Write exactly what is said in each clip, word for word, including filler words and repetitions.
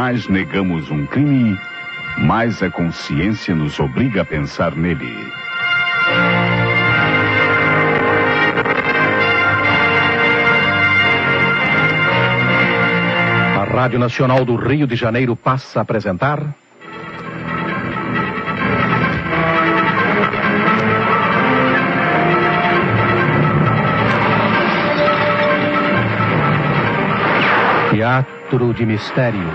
mais negamos um crime, mais a consciência nos obriga a pensar nele. A Rádio Nacional do Rio de Janeiro passa a apresentar... Teatro de Mistério.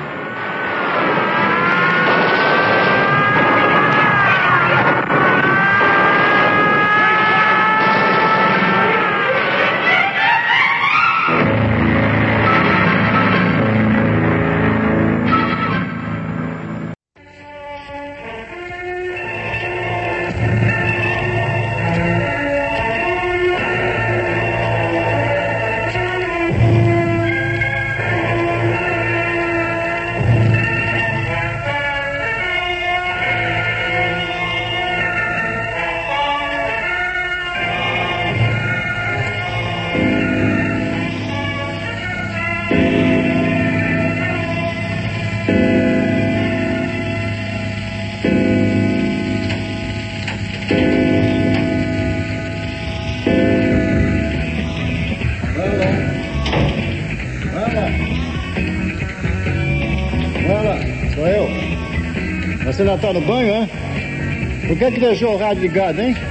Você ainda tá no banho, hein? Por que que deixou o rádio ligado, hein?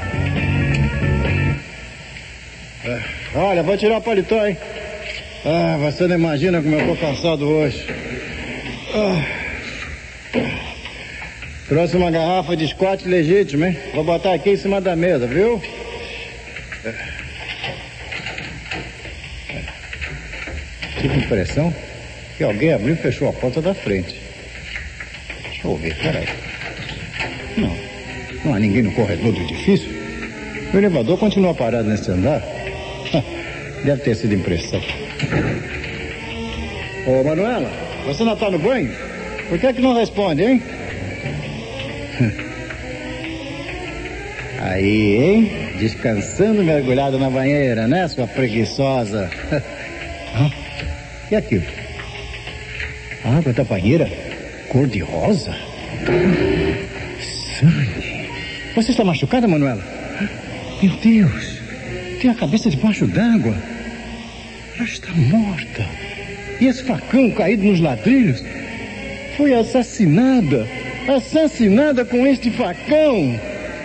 É, olha, vou tirar o paletó, hein? Ah, você não imagina como eu tô cansado hoje. Ah. Trouxe uma garrafa de Scott legítimo, hein? Vou botar aqui em cima da mesa, viu? É. Tive impressão que alguém abriu e fechou a porta da frente. Deixa eu ver, peraí. Não, não há ninguém no corredor do edifício. O elevador continua parado nesse andar. Deve ter sido impressão. Ô, Manuela, você não tá no banho? Por que que não responde, hein? Aí, hein? Descansando mergulhada na banheira, né, sua preguiçosa? E aquilo? A água da banheira cor de rosa? Sangue. Você está machucada, Manuela? Meu Deus. Tem a cabeça debaixo d'água. Ela está morta. E esse facão caído nos ladrilhos? Foi assassinada. Assassinada com este facão.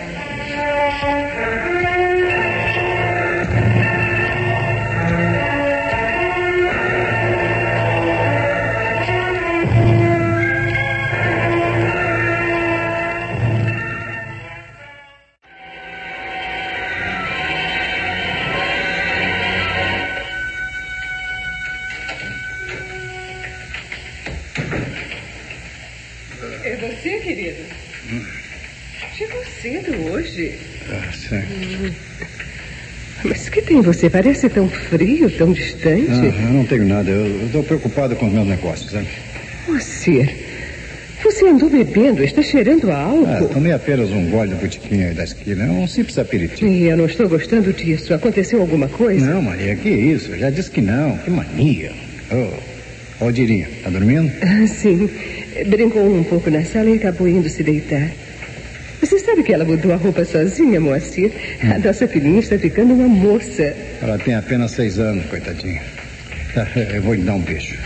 É você, querido? Hum. Chegou cedo hoje. Ah, sim. Hum. Mas o que tem você? Parece tão frio, tão distante. Ah, eu não tenho nada. Eu estou preocupado com os meus negócios, sabe? Moacir, você andou bebendo, está cheirando a álcool. Ah, tomei apenas um gole do botiquinho aí da esquina. É um simples aperitivo. E eu não estou gostando disso. Aconteceu alguma coisa? Não, Maria, que isso? Eu já disse que não. Que mania. Ô, oh, Dirinha, tá dormindo? Ah, sim. Brincou um pouco na sala e acabou indo se deitar. Você sabe que ela mudou a roupa sozinha, Moacir? Hum. A nossa filhinha está ficando uma moça. Ela tem apenas seis anos, coitadinha. Tá, eu vou lhe dar um beijo.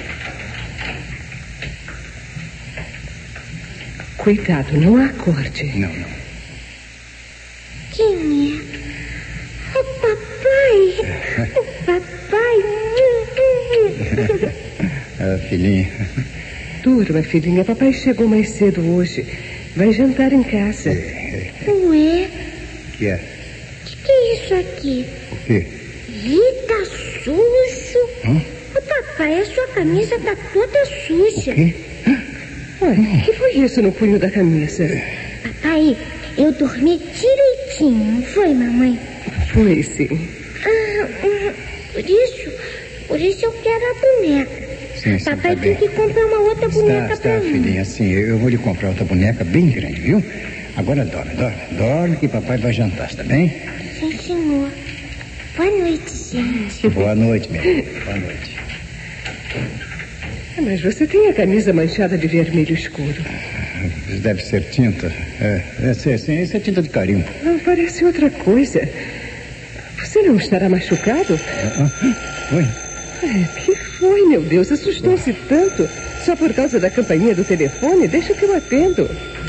Cuidado, não a acorde. Não, não. Quem é? O papai. O papai. Ah, filhinha. Durma, filhinha. Papai chegou mais cedo hoje. Vai jantar em casa. Ué? O que é? O que, que é isso aqui? O quê? Ih, tá sujo. Hã? Ô, papai, a sua camisa tá toda suja. O quê? Olha, o que foi isso no punho da camisa? Papai, eu dormi direitinho, não foi, mamãe? Foi, sim. Ah, hum, por isso, por isso eu quero a boneca. Sim, sim, papai tá tem bem. que comprar uma outra boneca está, pra está, mim. filhinha, sim, eu vou lhe comprar outra boneca bem grande, viu? Agora dorme, dorme, dorme que papai vai jantar, está bem? Sim, senhor. Boa noite, gente. Boa noite, meu filho. Boa noite. Mas você tem a camisa manchada de vermelho escuro. Deve ser tinta. É, é, sim, sim, isso é tinta de carimbo. Não, parece outra coisa. Você não estará machucado? Ah, oi? É, que foi, meu Deus? Assustou-se tanto. Só por causa da campainha do telefone? Deixa que eu atendo.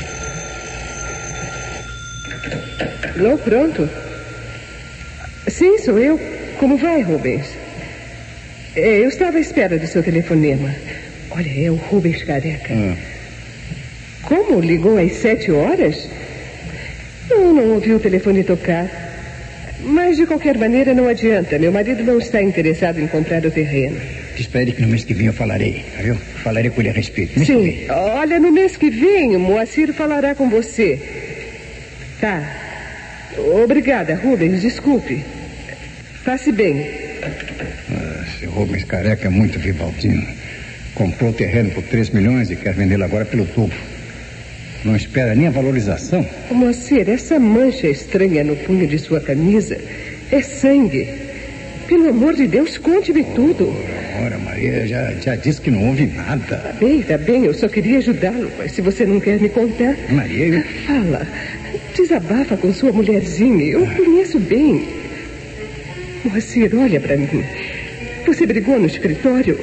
Alô, pronto? Sim, sou eu. Como vai, Rubens? É, eu estava à espera do seu telefonema. Olha, é o Rubens Careca. Ah. Como? Ligou às sete horas? Não, não ouvi o telefone tocar. Mas, de qualquer maneira, não adianta. Meu marido não está interessado em comprar o terreno. Espere que no mês que vem eu falarei, viu? Falarei com ele a respeito. Mês Sim, olha, no mês que vem, o Moacir falará com você. Tá. Obrigada, Rubens, desculpe. Faça bem. Ah, esse Rubens Careca é muito vivaldino. Comprou o terreno por três milhões e quer vendê-lo agora pelo dobro. Não espera nem a valorização. Moacir, essa mancha estranha no punho de sua camisa é sangue. Pelo amor de Deus, conte-me tudo. Ora, Maria, já, já disse que não houve nada. Tá bem, tá bem, eu só queria ajudá-lo. Mas se você não quer me contar... Maria, eu... Fala, desabafa com sua mulherzinha. Eu conheço bem. Moacir, olha pra mim. Você brigou no escritório?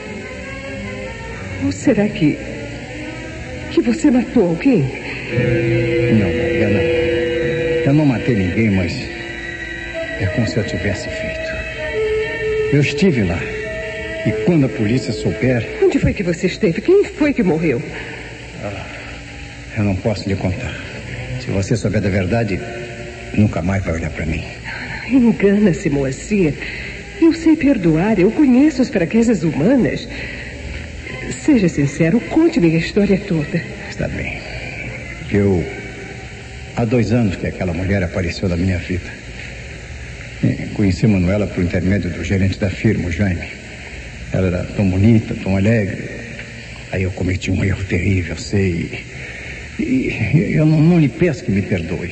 Ou será que... que você matou alguém? Não, Maria, não. Eu não matei ninguém, mas... é como se eu tivesse feito. Eu estive lá. E quando a polícia souber... Onde foi que você esteve? Quem foi que morreu? Ah, eu não posso lhe contar. Se você souber da verdade, nunca mais vai olhar para mim. Engana-se, Moacir. Eu sei perdoar, eu conheço as fraquezas humanas. Seja sincero, conte-me a história toda. Está bem. Eu... há dois anos que aquela mulher apareceu na minha vida. Conheci Manuela por intermédio do gerente da firma, o Jaime. Ela era tão bonita, tão alegre. Aí eu cometi um erro terrível, sei. E, e eu não, não lhe peço que me perdoe.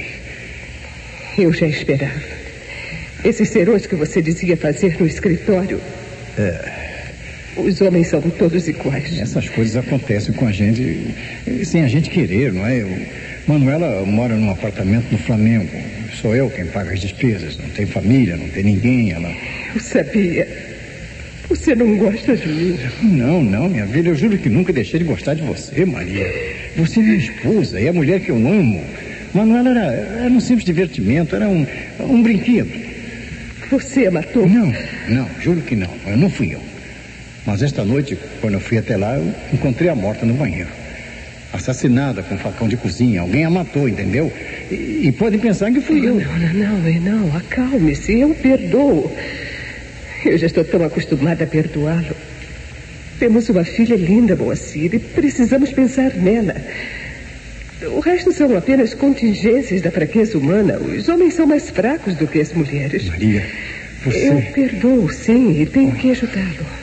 Eu já esperava. Esses serões que você dizia fazer no escritório... É. Os homens são todos iguais. Essas coisas acontecem com a gente sem a gente querer, não é? Eu, Manuela mora num apartamento no Flamengo. Sou eu quem paga as despesas. Não tem família, não tem ninguém. Ela... Eu sabia. Você não gosta de mim. Não, não, minha filha. Eu juro que nunca deixei de gostar de você, Maria. Você é minha esposa, é a mulher que eu amo. Manuela era, era um simples divertimento, era um, um brinquedo. Você a matou? Não, não, juro que não. Eu não fui eu. Mas esta noite, quando eu fui até lá, eu encontrei a morta no banheiro. Assassinada com um facão de cozinha. Alguém a matou, entendeu? E, e podem pensar que fui não, eu. Não, não, não, não. Acalme-se. Eu perdoo. Eu já estou tão acostumada a perdoá-lo. Temos uma filha linda, Moacir, e precisamos pensar nela. O resto são apenas contingências da fraqueza humana. Os homens são mais fracos do que as mulheres. Maria, você... Eu perdoo, sim, e tenho que ajudá-lo.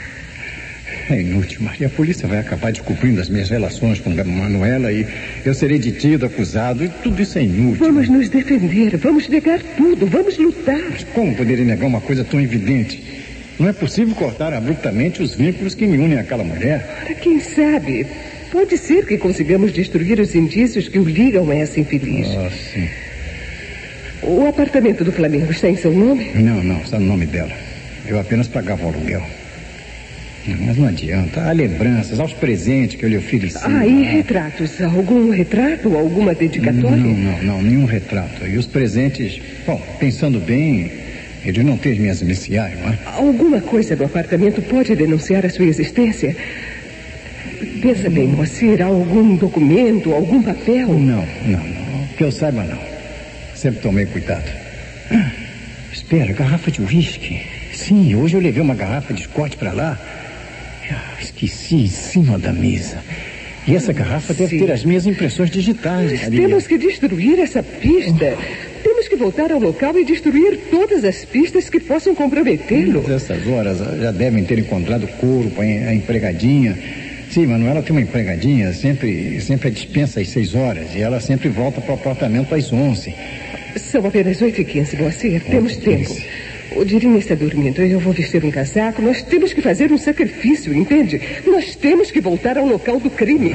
É inútil, Maria. A polícia vai acabar descobrindo as minhas relações com a Manuela e eu serei detido, acusado, e tudo isso é inútil. Vamos nos defender, vamos negar tudo, vamos lutar. Mas como poderia negar uma coisa tão evidente? Não é possível cortar abruptamente os vínculos que me unem àquela mulher. Ora, quem sabe? Pode ser que consigamos destruir os indícios que o ligam a essa infeliz. Ah, sim. O apartamento do Flamengo está em seu nome? Não, não, está no nome dela. Eu apenas pagava o aluguel. Mas não adianta. Há lembranças, há os presentes que eu lhe ofereci. Ah, e retratos? Algum retrato ou alguma dedicatória? Não, não, não, nenhum retrato. E os presentes, bom, pensando bem, eles não têm as minhas iniciais, não é? Alguma coisa do apartamento pode denunciar a sua existência? Pensa bem, Moacir, há algum documento, algum papel? Não, não, não. Que eu saiba, não. Sempre tomei cuidado. Ah, espera, garrafa de uísque. Sim, hoje eu levei uma garrafa de Scott para lá. Ah, esqueci em cima da mesa. E essa garrafa Sim. deve ter as minhas impressões digitais, Maria. Temos que destruir essa pista. Temos que voltar ao local e destruir todas as pistas que possam comprometê-lo. Nessas horas já devem ter encontrado o corpo, a empregadinha. Sim, Manuela tem uma empregadinha, sempre, sempre a dispensa às seis horas. E ela sempre volta para o apartamento às onze. São apenas oito e quinze, Moacir. Temos tempo. O Dirinha está dormindo. Eu vou vestir um casaco. Nós temos que fazer um sacrifício, entende? Nós temos que voltar ao local do crime.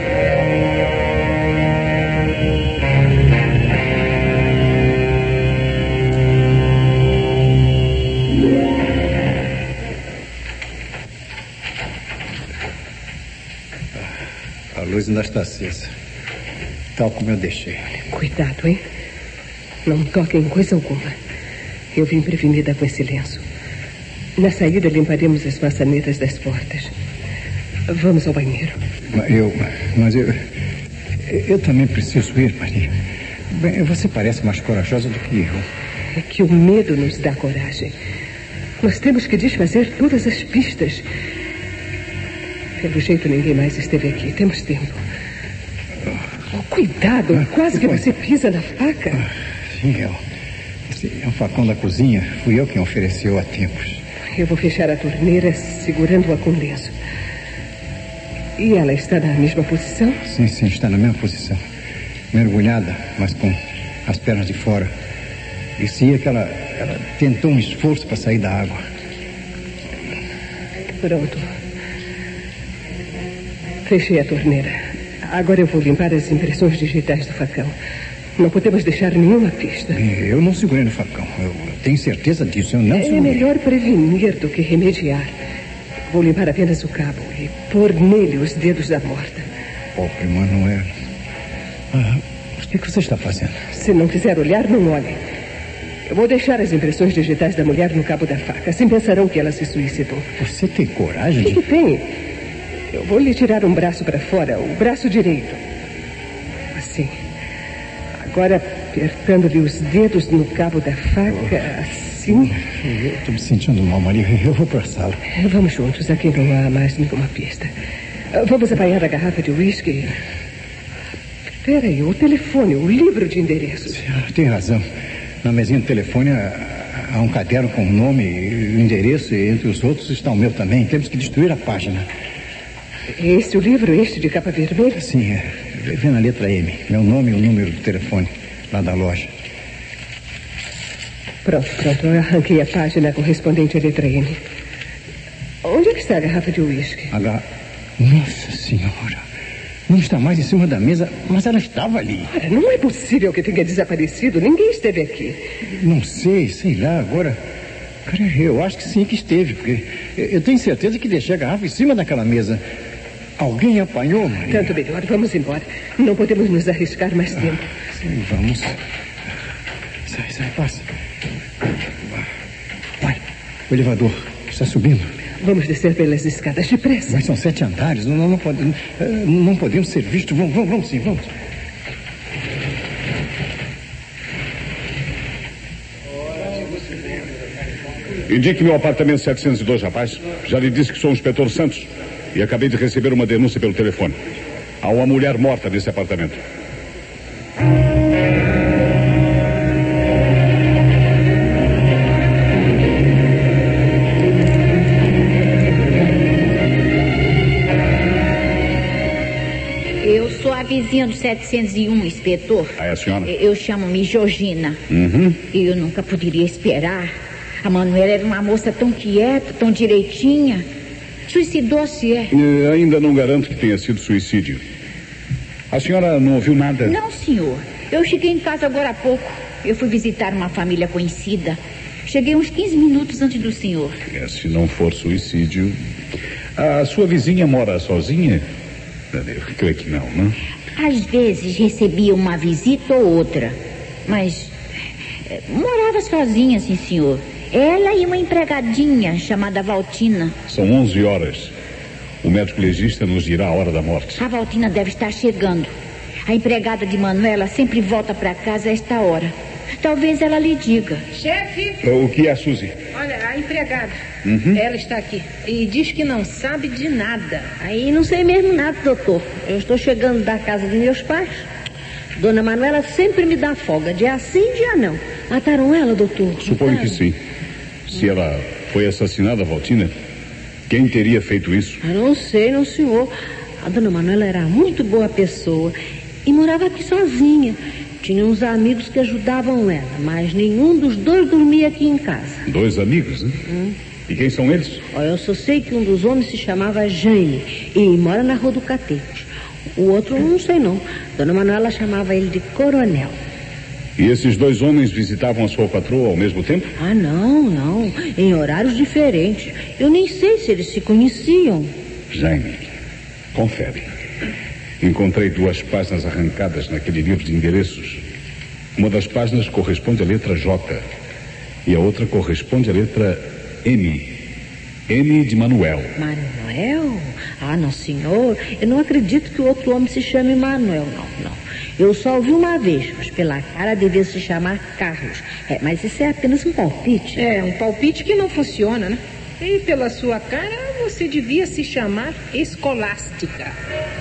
A luz ainda está acesa, tal como eu deixei. Cuidado, hein? Não toque em coisa alguma. Eu vim prevenida com esse lenço. Na saída limparemos as maçanetas das portas. Vamos ao banheiro. Eu, mas eu, eu também preciso ir, Maria. Bem, você parece mais corajosa do que eu. É que o medo nos dá coragem. Nós temos que desfazer todas as pistas. Pelo jeito, ninguém mais esteve aqui. Temos tempo. Oh, cuidado, quase que você pisa na faca. Sim, eu. Esse é um facão da cozinha. Fui eu quem ofereceu há tempos. Eu vou fechar a torneira segurando-a com lenço. E ela está na mesma posição? Sim, sim, está na mesma posição. Mergulhada, mas com as pernas de fora. E sim, é que ela, ela tentou um esforço para sair da água. Pronto. Fechei a torneira. Agora eu vou limpar as impressões digitais do facão. Não podemos deixar nenhuma pista. Eu não segurei no facão. Eu tenho certeza disso. Eu não é segurei. É melhor prevenir do que remediar. Vou limpar apenas o cabo e pôr nele os dedos da morta. Pobre Manuela. Ah, o que você está fazendo? Se não quiser olhar, não olhe. Eu vou deixar as impressões digitais da mulher no cabo da faca. Assim pensarão que ela se suicidou. Você tem coragem de... O que tem? Eu vou lhe tirar um braço para fora, o braço direito. Assim. Agora, apertando-lhe os dedos no cabo da faca, assim. Eu estou me sentindo mal, Maria. Eu vou para a sala. Vamos juntos, aqui não há mais nenhuma pista. Vamos apanhar a garrafa de uísque. Espera aí, o telefone, o livro de endereços. Tem razão. Na mesinha do telefone há um caderno com o nome e o endereço, e entre os outros está o meu também. Temos que destruir a página. Esse o livro, este de capa vermelha? Sim, é. Vê na letra M. Meu nome e o número do telefone lá da loja. Pronto, pronto. Eu arranquei a página correspondente à letra M. Onde é que está a garrafa de uísque? A garrafa... Nossa Senhora. Não está mais em cima da mesa, mas ela estava ali. Ora, não é possível que tenha desaparecido. Ninguém esteve aqui. Não sei, sei lá, agora... Cara, eu acho que sim que esteve, porque eu tenho certeza que deixei a garrafa em cima daquela mesa. Alguém apanhou, Maria? Tanto melhor, vamos embora. Não podemos nos arriscar mais tempo. Ah, sim, vamos. Sai, sai, passa. Olha, o elevador está subindo. Vamos descer pelas escadas depressa. Mas são sete andares, não, não, não, podemos, não podemos ser vistos. Vamos, vamos, vamos sim, vamos. Indique meu apartamento setecentos e dois, rapaz. Já lhe disse que sou o inspetor Santos. E acabei de receber uma denúncia pelo telefone. Há uma mulher morta nesse apartamento. Eu sou a vizinha do setecentos e um, inspetor. Ah, é a senhora? Eu chamo-me Georgina. Uhum. E eu nunca poderia esperar. A Manuela era uma moça tão quieta, tão direitinha. Suicidou-se, é? E ainda não garanto que tenha sido suicídio. A senhora não ouviu nada? Não, senhor. Eu cheguei em casa agora há pouco. Eu fui visitar uma família conhecida. Cheguei uns quinze minutos antes do senhor. É, se não for suicídio... A sua vizinha mora sozinha? Eu creio que não, não? Às vezes recebia uma visita ou outra. Mas... É, morava sozinha, sim, senhor. Ela e uma empregadinha chamada Valtina. São onze horas. O médico legista nos dirá a hora da morte. A Valtina deve estar chegando. A empregada de Manuela sempre volta para casa a esta hora. Talvez ela lhe diga. Chefe! O que é, Suzy? Olha, a empregada. Uhum. Ela está aqui. E diz que não sabe de nada. Aí não sei mesmo nada, doutor. Eu estou chegando da casa dos meus pais. Dona Manuela sempre me dá folga. Dia sim, dia não. Mataram ela, doutor? Suponho que sim. Se ela foi assassinada, Valtina, quem teria feito isso? Eu não sei, não, senhor. A dona Manuela era muito boa pessoa e morava aqui sozinha. Tinha uns amigos que ajudavam ela, mas nenhum dos dois dormia aqui em casa. Dois amigos, né? Hum. E quem são eles? Olha, eu só sei que um dos homens se chamava Jaime e mora na Rua do Catete. O outro não sei não. Dona Manuela chamava ele de Coronel. E esses dois homens visitavam a sua patroa ao mesmo tempo? Ah, não, não. Em horários diferentes. Eu nem sei se eles se conheciam. Jaime, confere. Encontrei duas páginas arrancadas naquele livro de endereços. Uma das páginas corresponde à letra J e a outra corresponde à letra M. M de Manuel. Manuel? Ah, não, senhor. Eu não acredito que o outro homem se chame Manuel, não, não. Eu só ouvi uma vez, mas pela cara devia se chamar Carlos. É, mas isso é apenas um palpite. É, um palpite que não funciona, né? E pela sua cara, você devia se chamar Escolástica.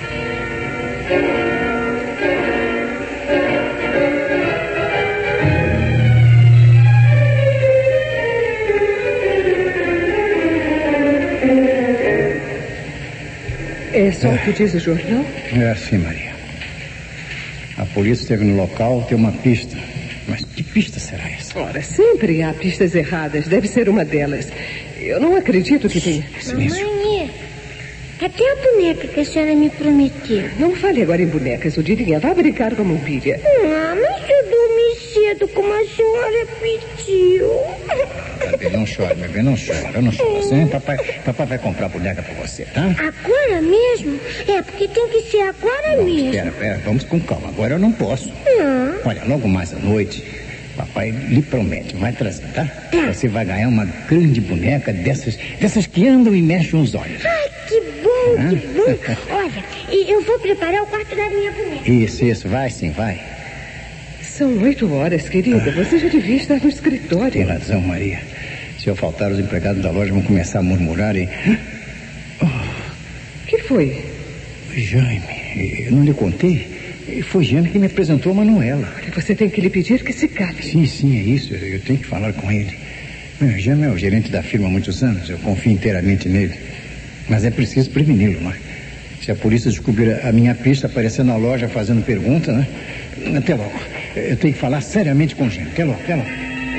É só o que diz o jornal? É assim, Maria. A polícia esteve no local, tem uma pista. Mas que pista será essa? Ora, sempre há pistas erradas. Deve ser uma delas. Eu não acredito que tenha... Mamãe, cadê a boneca que a senhora me prometeu? Não fale agora em bonecas, Odilinha. Vá brincar com a mobília. Ah, mas eu dormi cedo como a senhora pediu. Bebê, não chora, bebê, não chora, não chora. Sim, papai, papai vai comprar a boneca pra você, tá? Agora mesmo? É, porque tem que ser agora Não, mesmo. Espera, espera, vamos com calma. Agora eu não posso. Não. Olha, logo mais à noite, papai lhe promete, vai trazer, tá? Tá. Você vai ganhar uma grande boneca dessas, dessas que andam e mexem os olhos. Ai, que bom, que bom. Olha, e eu vou preparar o quarto da minha boneca. Isso, isso, vai sim, vai. São oito horas, querida. Você já devia estar no escritório. Tem razão, Maria. Se eu faltar, os empregados da loja vão começar a murmurar e... O que foi? Jaime, eu não lhe contei? Foi Jaime que me apresentou a Manuela. Olha, você tem que lhe pedir que se cale. Sim, sim, é isso. Eu tenho que falar com ele. Meu, Jaime é o gerente da firma há muitos anos. Eu confio inteiramente nele. Mas é preciso preveni-lo, não é? Se a polícia descobrir a minha pista aparecendo na loja fazendo pergunta, né? Até logo. Eu tenho que falar seriamente com o Jaime. Até logo, até logo.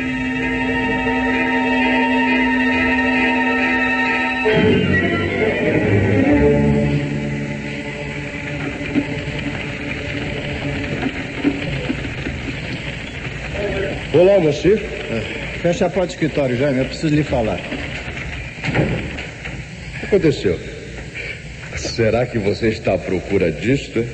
Olá, você. Fecha a porta do escritório, Jaime. Eu preciso lhe falar. O que aconteceu? Será que você está à procura disto?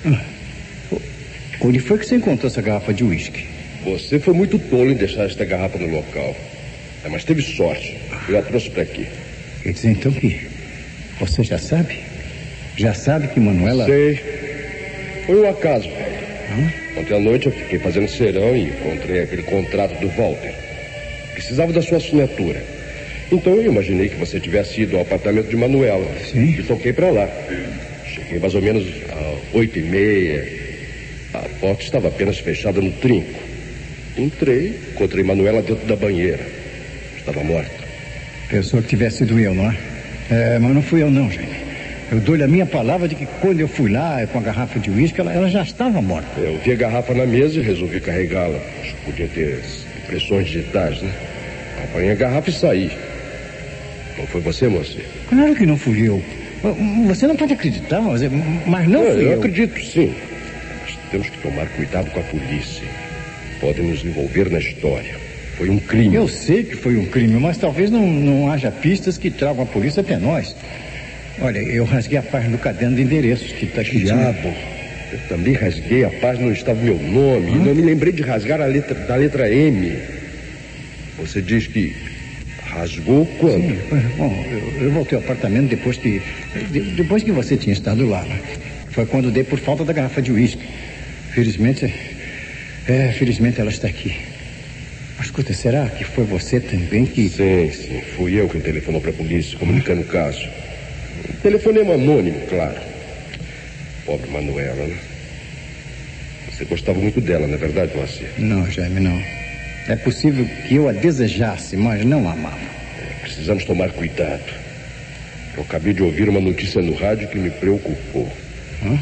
Onde foi que você encontrou essa garrafa de uísque? Você foi muito tolo em deixar esta garrafa no local. É, mas teve sorte. Eu a trouxe para aqui. Quer dizer, então, que você já sabe? Já sabe que Manuela... Sei. Foi um acaso. Hã? Ontem à noite eu fiquei fazendo serão e encontrei aquele contrato do Walter. Precisava da sua assinatura. Então eu imaginei que você tivesse ido ao apartamento de Manuela. Sim. E toquei para lá. Cheguei mais ou menos às oito e meia. A porta estava apenas fechada no trinco. Entrei, encontrei Manuela dentro da banheira. Estava morta. Pensou que tivesse sido eu, não é? É, mas não fui eu não, gente. Eu dou-lhe a minha palavra de que quando eu fui lá com a garrafa de uísque, ela, ela já estava morta. Eu vi a garrafa na mesa e resolvi carregá-la. Podia ter impressões digitais, né? Apanhei a garrafa e saí. Não foi você, moça? Claro que não fui eu. Você não pode acreditar, mas, mas não é, fui eu. Eu acredito, sim. Mas temos que tomar cuidado com a polícia. Podem nos envolver na história. Foi um crime. Eu sei que foi um crime, mas talvez não, não haja pistas que tragam a polícia até nós. Olha, eu rasguei a página do caderno de endereços que está aqui. Diabo, eu também rasguei a página onde estava meu nome. Hã? E não me lembrei de rasgar a letra da letra M. Você diz que rasgou quando? Sim, bom, eu, eu voltei ao apartamento depois que de, depois que você tinha estado lá. Né? Foi quando dei por falta da garrafa de uísque. Felizmente, é, felizmente ela está aqui. Mas escuta, será que foi você também que... Sim, sim, fui eu quem telefonou para a polícia, comunicando o caso. Telefonema anônimo, claro. Pobre Manuela, né? Você gostava muito dela, não é verdade, Moacir? Não, Jaime, não. É possível que eu a desejasse, mas não a amava. É, precisamos tomar cuidado. Eu acabei de ouvir uma notícia no rádio que me preocupou. Hã?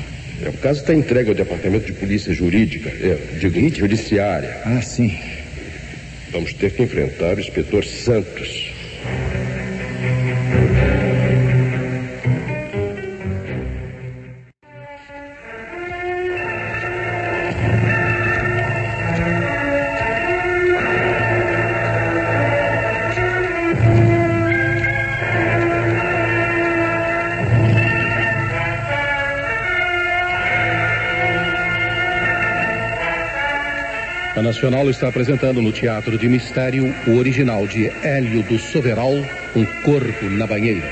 É, o caso está entregue ao Departamento de Polícia Jurídica, é, digo, Judiciária. Ah, sim. Vamos ter que enfrentar o inspetor Santos. A Nacional está apresentando no Teatro de Mistério o original de Hélio do Soveral, Um Corpo na Banheira.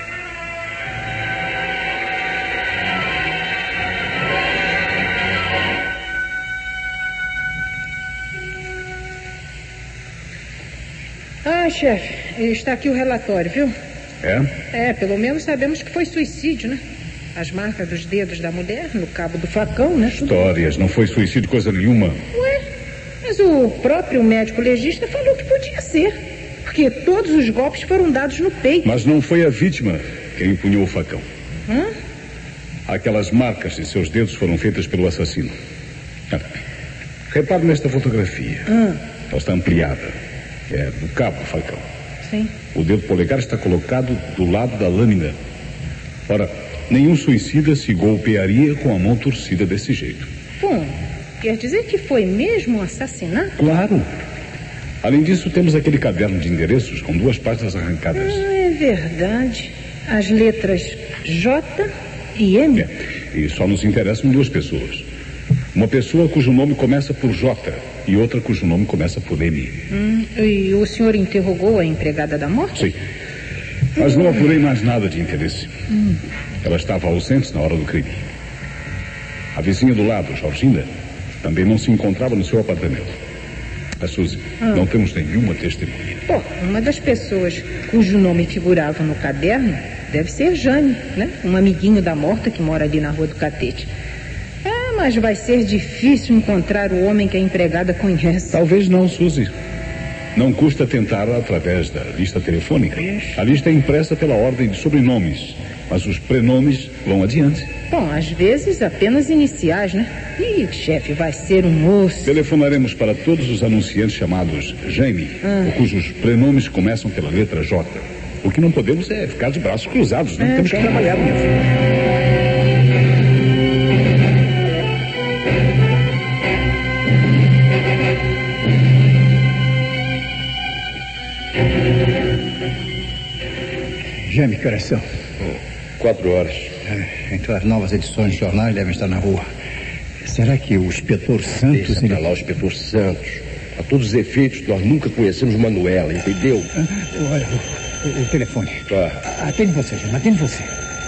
Ah, chefe, está aqui o relatório, viu? É? É, pelo menos sabemos que foi suicídio, né? As marcas dos dedos da mulher no cabo do facão, né? Histórias, não foi suicídio coisa nenhuma. Ué, mas o próprio médico legista falou que podia ser, porque todos os golpes foram dados no peito. Mas não foi a vítima quem empunhou o facão. Hã? Aquelas marcas de seus dedos foram feitas pelo assassino. Ah, repare nesta fotografia. Hã? Ela está ampliada. É do cabo do facão. Sim. O dedo polegar está colocado do lado da lâmina. Ora, nenhum suicida se golpearia com a mão torcida desse jeito. Bom, quer dizer que foi mesmo um assassinato? Claro. Além disso, temos aquele caderno de endereços com duas páginas arrancadas. Ah, é verdade. As letras J e M. É, e só nos interessam duas pessoas. Uma pessoa cujo nome começa por J e outra cujo nome começa por M. Hum, e o senhor interrogou a empregada da morte? Sim. Mas não apurei mais nada de interesse. Hum. Ela estava ausente na hora do crime. A vizinha do lado, Georgina, também não se encontrava no seu apartamento. A Suzy, ah. não temos nenhuma testemunha. Pô, uma das pessoas cujo nome figurava no caderno deve ser Jane, né? Um amiguinho da morta que mora ali na Rua do Catete. Ah, mas vai ser difícil encontrar o homem que a empregada conhece. Talvez não, Suzy. Não custa tentar através da lista telefônica. A lista é impressa pela ordem de sobrenomes, mas os prenomes vão adiante. Bom, às vezes apenas iniciais, né? Ih, chefe, vai ser um moço. Telefonaremos para todos os anunciantes chamados Jaime, ah. cujos prenomes começam pela letra J. O que não podemos é ficar de braços cruzados, né? É, Temos que trabalhar, minha filha. Jaime, que horas são? Quatro horas. É, então as novas edições de jornais devem estar na rua. Será que o inspetor Santos... Deixa ele... pra lá o inspetor Santos. A todos os efeitos, nós nunca conhecemos Manuela, entendeu? Ah, olha, o, o telefone. Tá. Atende você, Jaime, atende você.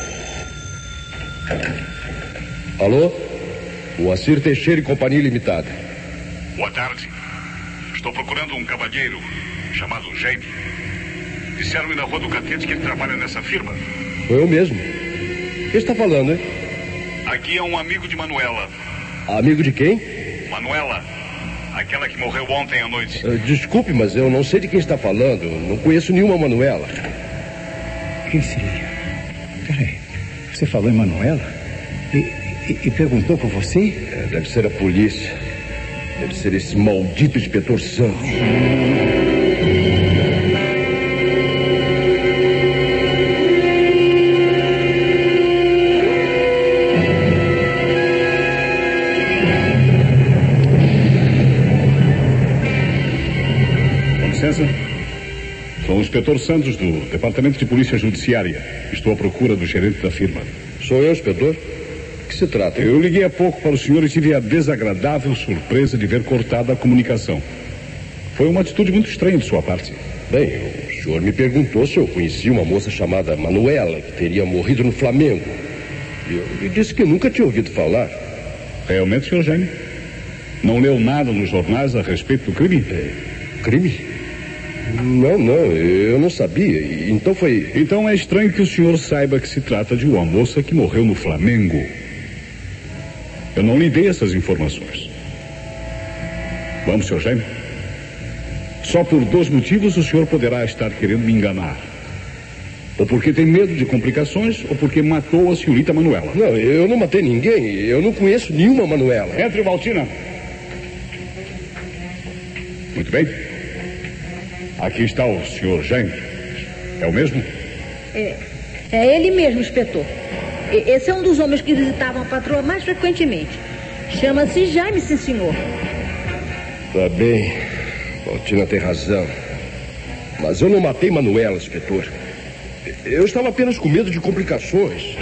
Alô? O Assir Teixeira e Companhia Limitada. Boa tarde. Estou procurando um cavalheiro chamado Jaime. Disseram-me na Rua do Catete que ele trabalha nessa firma. Foi eu mesmo. Quem está falando, hein? Aqui é um amigo de Manuela. Amigo de quem? Manuela, aquela que morreu ontem à noite. Uh, desculpe, mas eu não sei de quem está falando. Não conheço nenhuma Manuela. Quem seria? Peraí, você falou em Manuela? E, e, e perguntou por você? É, deve ser a polícia. Deve ser esse maldito inspetor Santos. Sou o inspetor Santos do Departamento de Polícia Judiciária. Estou à procura do gerente da firma. Sou eu, inspetor? O que se trata? Eu liguei há pouco para o senhor e tive a desagradável surpresa de ver cortada a comunicação. Foi uma atitude muito estranha de sua parte. Bem, o senhor me perguntou se eu conhecia uma moça chamada Manuela, que teria morrido no Flamengo. Eu lhe disse que nunca tinha ouvido falar. Realmente, senhor Jaime? Não leu nada nos jornais a respeito do crime? É, crime? Não, não, eu não sabia. Então foi... Então é estranho que o senhor saiba que se trata de uma moça que morreu no Flamengo. Eu não lhe dei essas informações. Vamos, senhor Jaime? Só por dois motivos o senhor poderá estar querendo me enganar. Ou porque tem medo de complicações, ou porque matou a senhorita Manuela. Não, eu não matei ninguém. Eu não conheço nenhuma Manuela. Entre, Valtina. Muito bem. Aqui está o senhor Jaime. É o mesmo? É, é ele mesmo, inspetor. E- Esse é um dos homens que visitavam a patroa mais frequentemente. Chama-se Jaime, sim, senhor. Tá bem. Valtina tem razão. Mas eu não matei Manuela, inspetor. Eu estava apenas com medo de complicações.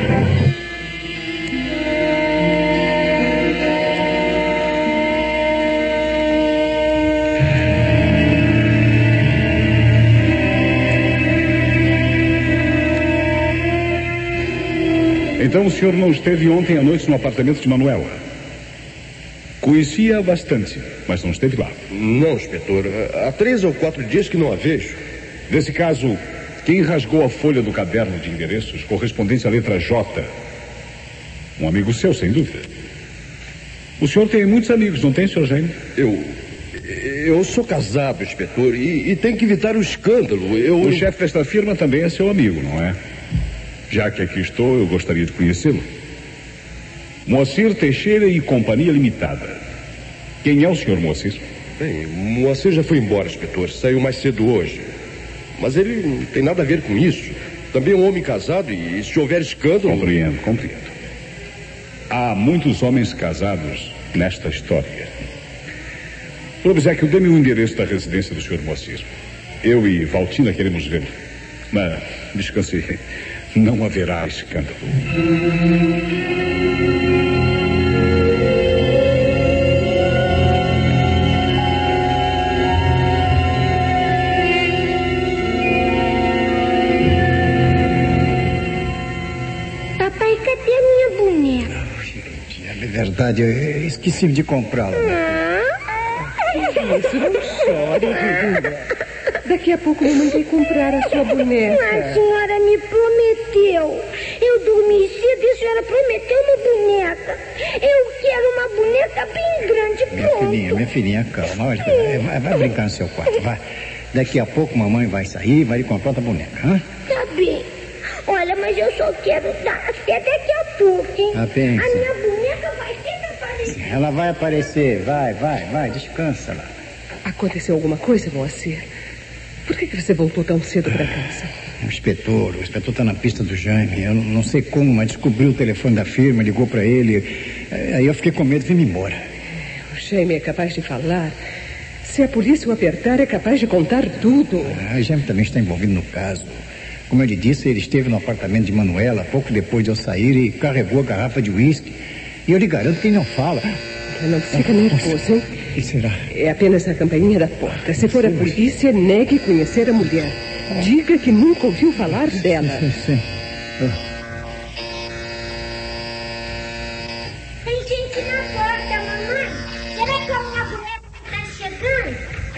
Então o senhor não esteve ontem à noite no apartamento de Manuela? Conhecia bastante, mas não esteve lá. Não, inspetor. Há três ou quatro dias que não a vejo. Nesse caso, quem rasgou a folha do caderno de endereços correspondente à letra J? Um amigo seu, sem dúvida. O senhor tem muitos amigos, não tem, senhor Jaime? Eu... Eu sou casado, inspetor, e, e tenho que evitar o escândalo. Eu... O chefe desta firma também é seu amigo, não é? Já que aqui estou, eu gostaria de conhecê-lo. Moacir Teixeira e Companhia Limitada. Quem é o senhor Moacir? Bem, Moacir já foi embora, inspetor. Saiu mais cedo hoje. Mas ele não tem nada a ver com isso. Também é um homem casado e se houver escândalo... Compreendo, compreendo. Há muitos homens casados nesta história. Por obséquio, dê-me o endereço da residência do senhor Moacir. Eu e Valtina queremos vê-lo. Mas, descanse. Não haverá escândalo. Papai, cadê a minha boneca? É verdade, eu esqueci de comprá-la. Isso, não chore, Dudu. Daqui a pouco a mamãe vai comprar a sua boneca. A senhora me prometeu. Eu dormi cedo e a senhora prometeu uma boneca. Eu quero uma boneca bem grande, Minha pronto. filhinha, minha filhinha, calma. Olha, vai, vai brincar no seu quarto, vai. Daqui a pouco mamãe vai sair e vai lhe comprar outra boneca, hã? Tá bem. Olha, mas eu só quero dar até daqui a pouco, hein? Tá bem, a sim. minha boneca vai sempre aparecer. Ela vai aparecer, vai, vai, vai, descansa lá. Aconteceu alguma coisa, Moacir? Por que, que você voltou tão cedo para casa? O inspetor, o inspetor está na pista do Jaime. Eu não sei como, mas descobriu o telefone da firma, ligou para ele. Aí eu fiquei com medo e vim embora. O Jaime é capaz de falar. Se a polícia o apertar, é capaz de contar tudo. Ah, o Jaime também está envolvido no caso. Como eu lhe disse, ele esteve no apartamento de Manuela pouco depois de eu sair e carregou a garrafa de uísque. E eu lhe garanto que ele não fala. Não fica nervoso, hein? O que será? É apenas a campainha da porta. Se for a polícia, negue conhecer a mulher. Diga que nunca ouviu falar dela. Sim, sim. Tem gente na porta, mamãe. Será que a minha boneca está chegando?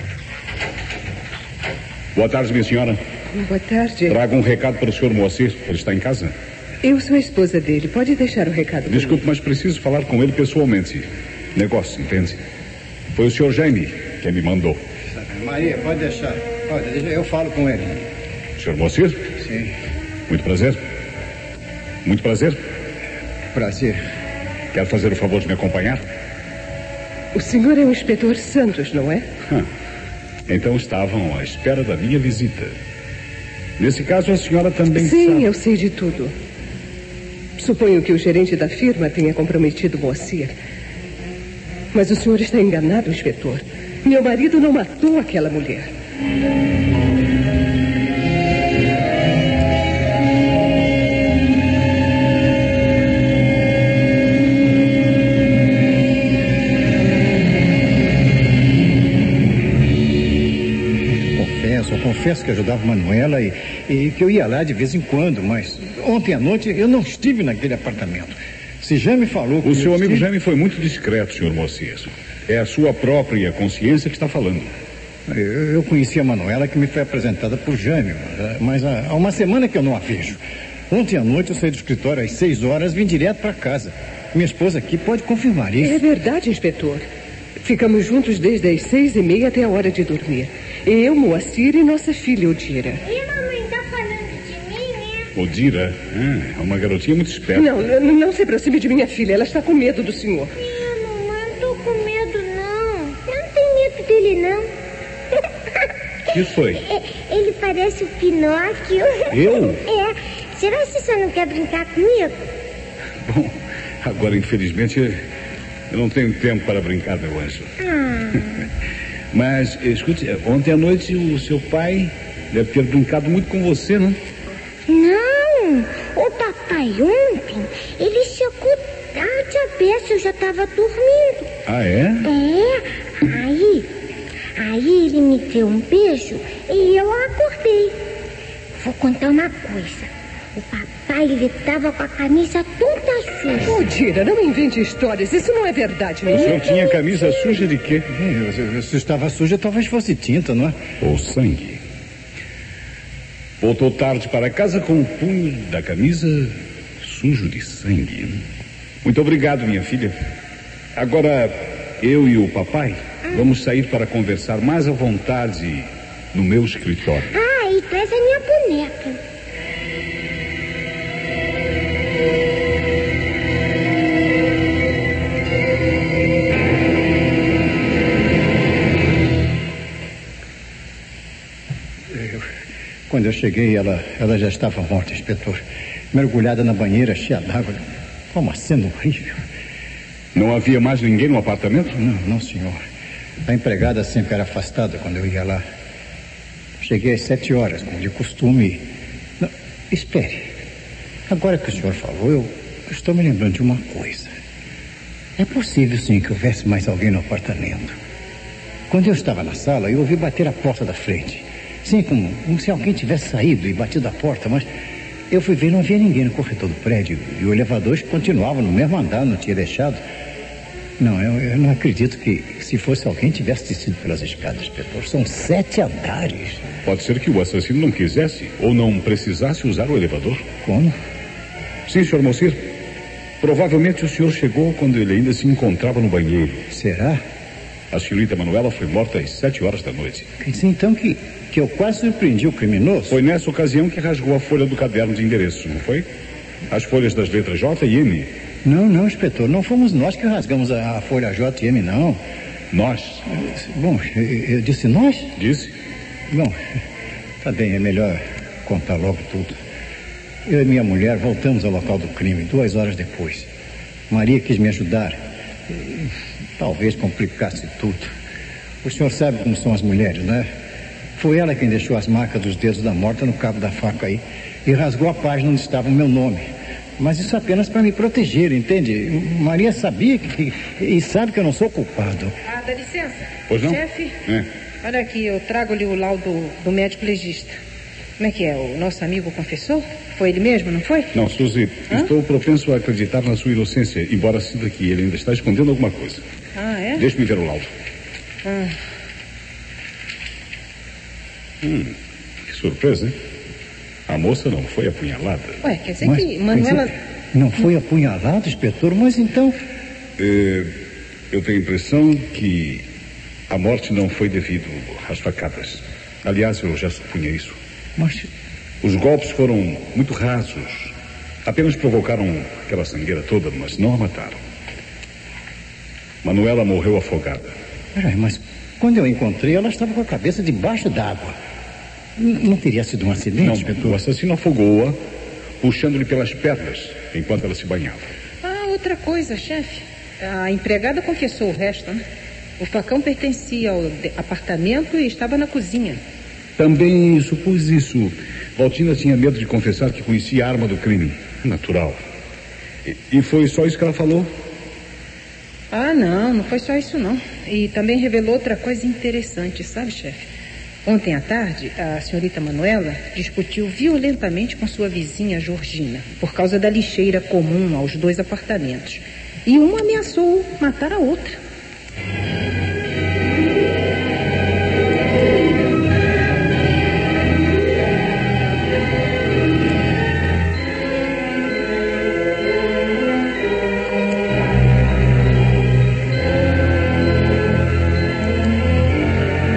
Boa tarde, minha senhora. Boa tarde. Traga um recado para o senhor Moacir. Ele está em casa? Eu sou a esposa dele. Pode deixar o recado comigo. Desculpe, mas preciso falar com ele pessoalmente. Negócio, entende? Foi o senhor Jaime quem me mandou. Maria, pode deixar. Pode, deixa, eu falo com ele. Senhor Moacir? Sim. Muito prazer. Muito prazer. Prazer. Quer fazer o favor de me acompanhar? O senhor é o inspetor Santos, não é? Hum. Então estavam à espera da minha visita. Nesse caso, a senhora também Sim, sabe... eu sei de tudo. Suponho que o gerente da firma tenha comprometido Moacir. Mas o senhor está enganado, inspetor. Meu marido não matou aquela mulher. Confesso, eu confesso que ajudava Manuela e, e que eu ia lá de vez em quando, mas ontem à noite eu não estive naquele apartamento. Se Jaime falou... O seu amigo estive... Jaime foi muito discreto, senhor Moacir. É a sua própria consciência que está falando. Eu, eu conheci a Manuela, que me foi apresentada por Jaime, mas há, há uma semana que eu não a vejo. Ontem à noite eu saí do escritório às seis horas e vim direto para casa. Minha esposa aqui pode confirmar isso. É verdade, inspetor. Ficamos juntos desde as seis e meia até a hora de dormir. Eu, Moacir e nossa filha, Odira. E a mamãe está falando de mim, Odira? Ah, é uma garotinha muito esperta. Não, não, não se aproxime de minha filha. Ela está com medo do senhor. É, mamãe, não tô com medo, não. Eu não tenho medo dele, não. O que foi? É, ele parece o Pinóquio. Eu? É. Será que você não quer brincar comigo? Bom, agora, infelizmente, eu não tenho tempo para brincar, meu anjo. Ah. Mas, escute, ontem à noite o seu pai deve ter brincado muito com você, não? Não, o papai ontem, ele chegou tarde a beça, eu já estava dormindo. Ah, é? É, aí, aí ele me deu um beijo e eu acordei. Vou contar uma coisa. O papai, ele estava com a camisa toda suja. Odira, não invente histórias. Isso não é verdade, O menina. senhor tinha camisa suja de quê? É, se estava suja, talvez fosse tinta, não é? Ou sangue. Voltou tarde para casa com o punho da camisa sujo de sangue. Muito obrigado, minha filha. Agora, eu e o papai vamos sair para conversar mais à vontade no meu escritório. Ah, e traz a minha boneca. Quando eu cheguei, ela, ela já estava morta, inspetor. Mergulhada na banheira, cheia d'água. Foi uma cena horrível. Não havia mais ninguém no apartamento? Não, não, senhor. A empregada sempre era afastada quando eu ia lá. Cheguei às sete horas, como de costume. Não, espere. Agora que o senhor falou, eu estou me lembrando de uma coisa. É possível, sim, que houvesse mais alguém no apartamento. Quando eu estava na sala, eu ouvi bater a porta da frente. Sim, como, como se alguém tivesse saído e batido a porta, mas eu fui ver e não havia ninguém no corredor do prédio. E o elevador continuava no mesmo andar, não tinha deixado. Não, eu, eu não acredito que se fosse alguém tivesse descido pelas escadas, inspetor. São sete andares. Pode ser que o assassino não quisesse ou não precisasse usar o elevador. Como? Sim, senhor Moacir. Provavelmente o senhor chegou quando ele ainda se encontrava no banheiro. Será? A senhorita Manuela foi morta às sete horas da noite. Quer dizer, então, que, que eu quase surpreendi o criminoso? Foi nessa ocasião que rasgou a folha do caderno de endereços, não foi? As folhas das letras J e M. Não, não, inspetor. Não fomos nós que rasgamos a, a folha J e M, não. Nós? Bom, eu, eu disse nós? Disse. Bom, tá bem, é melhor contar logo tudo. Eu e minha mulher voltamos ao local do crime duas horas depois. Maria quis me ajudar. Talvez complicasse tudo. O senhor sabe como são as mulheres, né? Foi ela quem deixou as marcas dos dedos da morta no cabo da faca aí e rasgou a página onde estava o meu nome. Mas isso apenas para me proteger, entende? Maria sabia que, e sabe que eu não sou culpado. Ah, dá licença. Pois não? Chefe, É. olha aqui, eu trago-lhe o laudo do médico legista. Como é que é? O nosso amigo confessou? Foi ele mesmo, não foi? Não, Suzy, Hã? estou propenso a acreditar na sua inocência, embora sinta que ele ainda está escondendo alguma coisa. Ah, é? Deixe-me ver o laudo. Ah. Hum, que surpresa, hein? A moça não foi apunhalada. Ué, quer dizer Mas, que Manuela... quer dizer, não foi apunhalado, inspetor, mas então... É, eu tenho a impressão que a morte não foi devido às facadas. Aliás, eu já supunha isso. Mas... Os golpes foram muito rasos. Apenas provocaram aquela sangueira toda, mas não a mataram. Manuela morreu afogada. Peraí, mas quando eu encontrei, ela estava com a cabeça debaixo d'água. N- Não teria sido um acidente, Não, inspetor? o assassino afogou-a, puxando-lhe pelas pernas, enquanto ela se banhava. Ah, outra coisa, chefe. A empregada confessou o resto, né? O facão pertencia ao de- apartamento e estava na cozinha. Também supus isso. Valtina tinha medo de confessar que conhecia a arma do crime. Natural. E, e foi só isso que ela falou? Ah, não, não foi só isso não. E também revelou outra coisa interessante, sabe, chefe? Ontem à tarde, a senhorita Manuela discutiu violentamente com sua vizinha Georgina, por causa da lixeira comum aos dois apartamentos. E uma ameaçou matar a outra.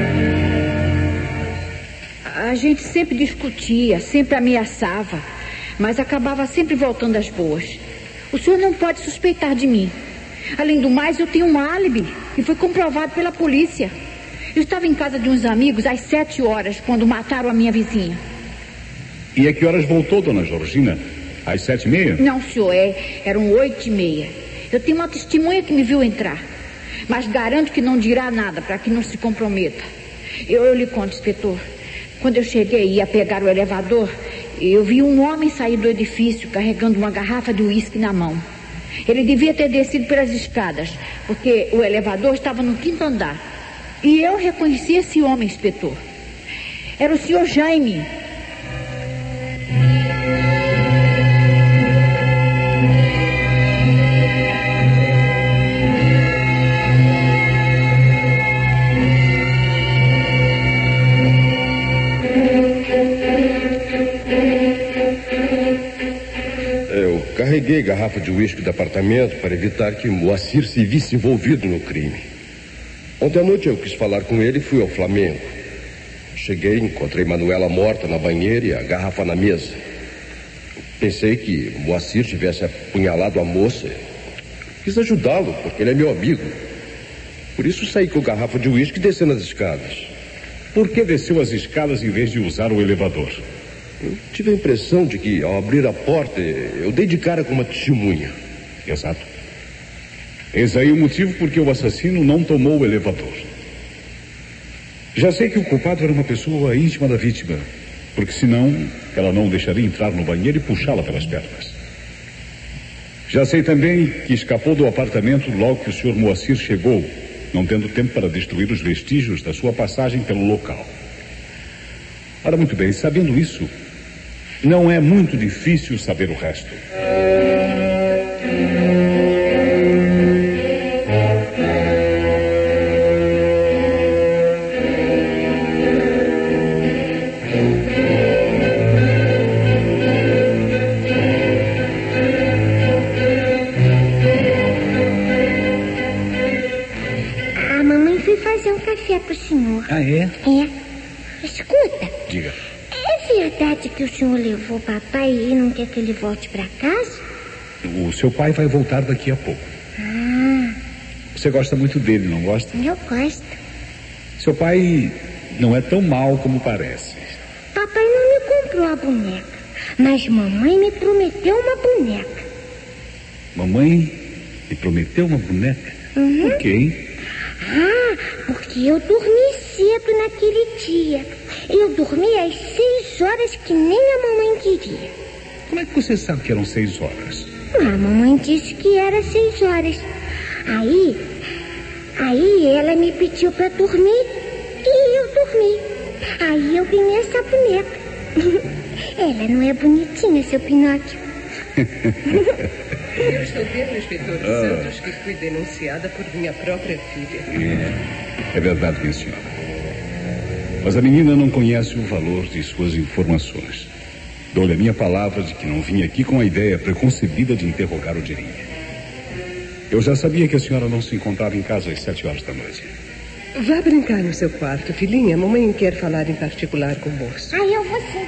A gente sempre discutia, sempre ameaçava. mas acabava sempre voltando às boas. O senhor não pode suspeitar de mim. Além do mais, eu tenho um álibi que foi comprovado pela polícia. Eu estava em casa de uns amigos às sete horas, quando mataram a minha vizinha. E a que horas voltou, dona Georgina? Às sete e meia? Não, senhor, é, eram oito e meia. Eu tenho uma testemunha que me viu entrar, mas garanto que não dirá nada para que não se comprometa. Eu, eu lhe conto, inspetor. Quando eu cheguei e ia pegar o elevador, eu vi um homem sair do edifício carregando uma garrafa de uísque na mão. Ele devia ter descido pelas escadas, porque o elevador estava no quinto andar. E eu reconheci esse homem, inspetor. Era o senhor Jaime. Carreguei garrafa de uísque do apartamento para evitar que Moacir se visse envolvido no crime. Ontem à noite eu quis falar com ele e fui ao Flamengo. Cheguei, encontrei Manuela morta na banheira e a garrafa na mesa. Pensei que Moacir tivesse apunhalado a moça. Quis ajudá-lo, porque ele é meu amigo. Por isso saí com a garrafa de uísque descendo as escadas. Por que desceu as escadas em vez de usar o elevador? Eu tive a impressão de que, ao abrir a porta, eu dei de cara com uma testemunha. Exato. Eis aí o motivo por que o assassino não tomou o elevador. Já sei que o culpado era uma pessoa íntima da vítima, porque senão ela não deixaria entrar no banheiro e puxá-la pelas pernas. Já sei também que escapou do apartamento logo que o senhor Moacir chegou, não tendo tempo para destruir os vestígios da sua passagem pelo local. Ora, muito bem, sabendo isso, não é muito difícil saber o resto. A mamãe foi fazer um café pro senhor. Ah, é? É. Escuta. Diga. É verdade que o senhor levou o papai e não quer que ele volte para casa? O seu pai vai voltar daqui a pouco. Ah. Você gosta muito dele, não gosta? Eu gosto. Seu pai não é tão mau como parece. Papai não me comprou a boneca, mas mamãe me prometeu uma boneca. Mamãe me prometeu uma boneca? Uhum. Por quê, hein? Ah, porque eu dormi cedo naquele dia. Eu dormi às seis horas que nem a mamãe queria. Como é que você sabe que eram seis horas? A mamãe disse que era seis horas. Aí, aí ela me pediu para dormir e eu dormi. Aí eu ganhei essa boneca. Ela não é bonitinha, seu Pinóquio? Eu estou vendo, inspetor ah. Santos, que fui denunciada por minha própria filha. É, é verdade, minha senhora. Mas a menina não conhece o valor de suas informações. Dou-lhe a minha palavra de que não vim aqui com a ideia preconcebida de interrogar o Dirinha. Eu já sabia que a senhora não se encontrava em casa às sete horas da noite. Vá brincar no seu quarto, filhinha. Mamãe quer falar em particular com o moço. Ah, eu vou sim.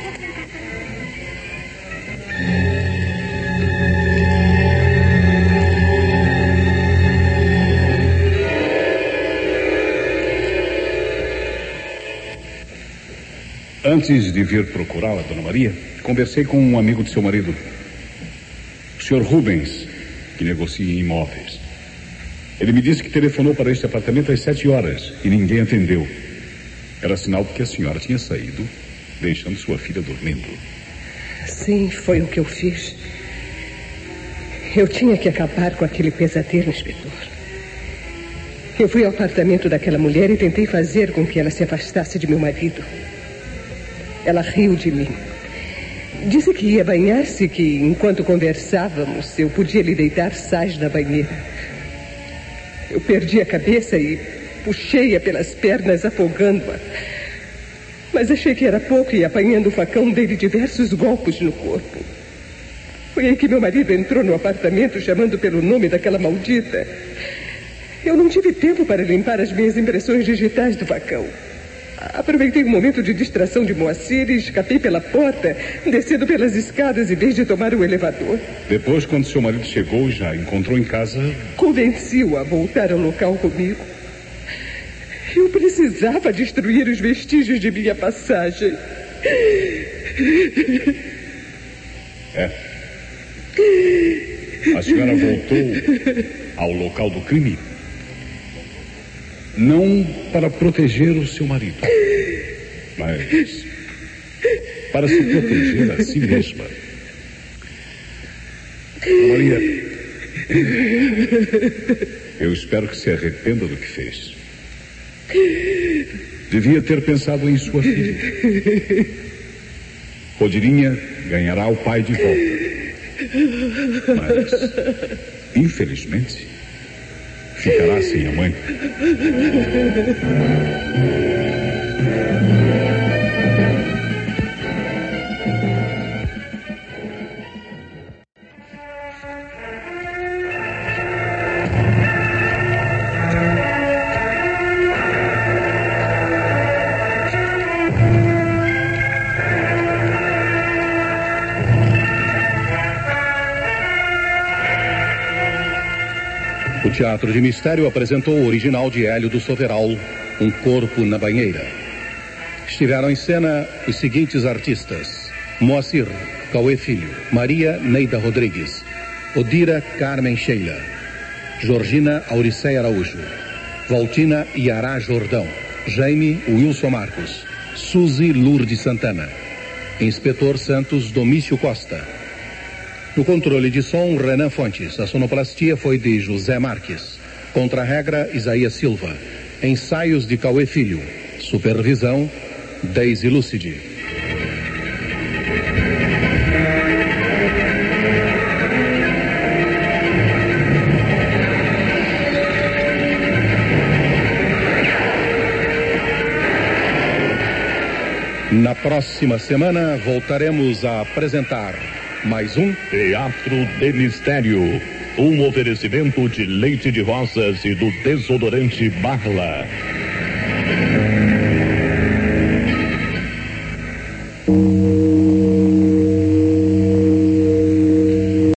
Antes de vir procurá-la, dona Maria, conversei com um amigo de seu marido, o senhor Rubens, que negocia imóveis. Ele me disse que telefonou para este apartamento às sete horas e ninguém atendeu. Era sinal de que a senhora tinha saído, deixando sua filha dormindo. Sim, foi o que eu fiz. Eu tinha que acabar com aquele pesadelo, inspetor. Eu fui ao apartamento daquela mulher e tentei fazer com que ela se afastasse de meu marido. Ela riu de mim. Disse que ia banhar-se e que, enquanto conversávamos, eu podia lhe deitar sais na banheira. Eu perdi a cabeça e puxei-a pelas pernas, afogando-a. Mas achei que era pouco e, apanhando o facão, dei-lhe diversos golpes no corpo. Foi aí que meu marido entrou no apartamento, chamando pelo nome daquela maldita. Eu não tive tempo para limpar as minhas impressões digitais do facão. Aproveitei um momento de distração de Moacir e escapei pela porta, descendo pelas escadas em vez de tomar o elevador. Depois, quando seu marido chegou, já encontrou em casa... Convenci-o a voltar ao local comigo. Eu precisava destruir os vestígios de minha passagem. É. A senhora voltou ao local do crime não para proteger o seu marido, mas para se proteger a si mesma. Maria, eu espero que se arrependa do que fez. Devia ter pensado em sua filha. Rodirinha ganhará o pai de volta. Mas, infelizmente, ficará sem a mãe. O Teatro de Mistério apresentou o original de Hélio do Soveral, Um Corpo na Banheira. Estiveram em cena os seguintes artistas: Moacir, Cauê Filho, Maria Neida Rodrigues, Odira Carmen Sheila, Georgina Auriceia Araújo, Valtina Iará Jordão, Jaime Wilson Marcos, Suzy Lourdes Santana, Inspetor Santos Domício Costa. No controle de som, Renan Fontes. A sonoplastia foi de José Marques. Contra-regra, Isaías Silva. Ensaios de Cauê Filho. Supervisão, Deise Lúcide. Na próxima semana, voltaremos a apresentar mais um Teatro de Mistério, um oferecimento de leite de rosas e do desodorante Barla.